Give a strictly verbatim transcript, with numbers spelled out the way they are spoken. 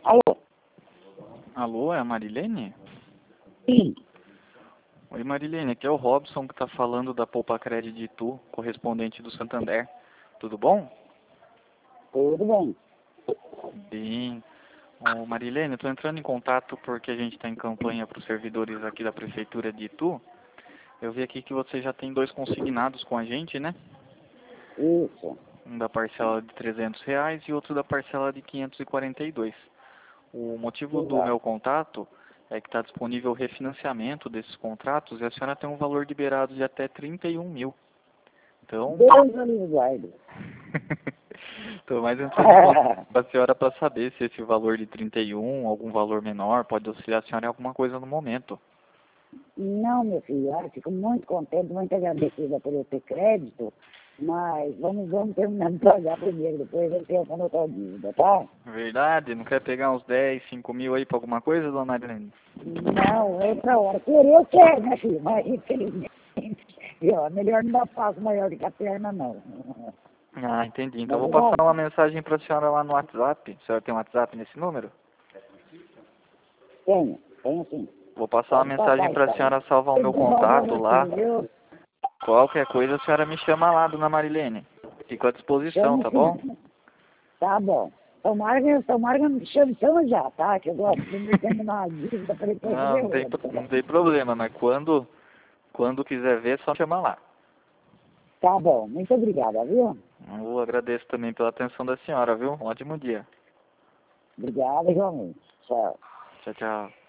Alô? Alô, é a Marilene? Sim. Oi, Marilene, aqui é o Robson que está falando da Poupa Cred de Itu, correspondente do Santander. Tudo bom? Tudo bem. Bem. Ô, Marilene, estou entrando em contato porque a gente está em campanha para os servidores aqui da Prefeitura de Itu. Eu vi aqui que você já tem dois consignados com a gente, né? Isso. Um da parcela de trezentos reais e outro da parcela de quinhentos e quarenta e dois. O motivo do Exato. meu contato é que está disponível o refinanciamento desses contratos e a senhora tem um valor liberado de até trinta e um mil. Então, Deus me guarde. estou mais entrando em contato com a senhora para saber se esse valor de trinta e um, algum valor menor, pode auxiliar a senhora em alguma coisa no momento. Não, meu filho, eu fico muito contente, muito agradecida por eu ter crédito, mas vamos, vamos terminar de pagar primeiro, depois eu tenho para outra dívida, tá? Verdade? Não quer pegar uns dez, cinco mil aí para alguma coisa, dona Marilene? Não, outra hora. Querer eu quero, né, filho? Mas infelizmente, viu, melhor não dar passo maior do que a perna, não. Ah, entendi. Então Não é vou passar verdade? uma mensagem para a senhora lá no WhatsApp. A senhora tem um WhatsApp nesse número? Tenho, tenho sim. Vou passar uma Pode mensagem passar para a então. senhora salvar o meu Por favor, contato meu lá. filho, viu? Qualquer coisa a senhora me chama lá, dona Marilene. Fico à disposição, Chamo tá bom? sim. Tá bom. Tomara que, tomara que me chame chama já, tá? Que eu gosto de me terminar a dívida para depois Não, fazer não tem, pro- outra. não tem problema, mas quando, quando quiser ver, só chama lá. Tá bom. Muito obrigada, viu? Eu agradeço também pela atenção da senhora, viu? Um ótimo dia. Obrigada igualmente. Tchau. Tchau, tchau.